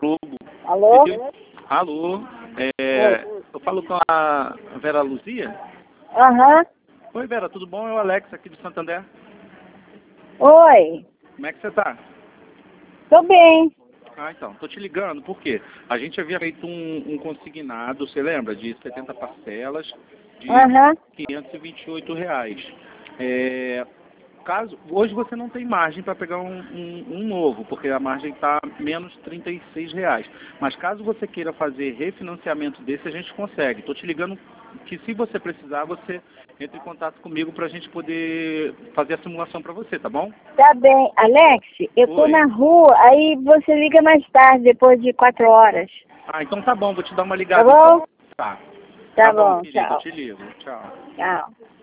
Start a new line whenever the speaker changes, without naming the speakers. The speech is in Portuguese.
Globo.
Alô?
Alô? Eu falo com a Vera Luzia?
Aham.
Oi, Vera, tudo bom? É o Alex aqui de Santander.
Oi.
Como é que você tá?
Tô bem.
Ah, então, tô te ligando, por quê? A gente havia feito um consignado, você lembra? De 70 parcelas de
Aham.
R$ 528. Hoje você não tem margem para pegar um novo, porque a margem está menos R$ 36. Mas caso você queira fazer refinanciamento desse, a gente consegue. Estou te ligando que se você precisar, você entra em contato comigo para a gente poder fazer a simulação para você, tá bom?
Tá bem. Alex, eu tô
Oi.
na rua, aí você liga mais tarde, depois de 4 horas.
Ah, então tá bom, vou te dar uma ligada
Tá bom?
então. Tá.
Tá
Tá bom,
bom,
querido, eu
tchau.
te ligo. Tchau.
Tchau.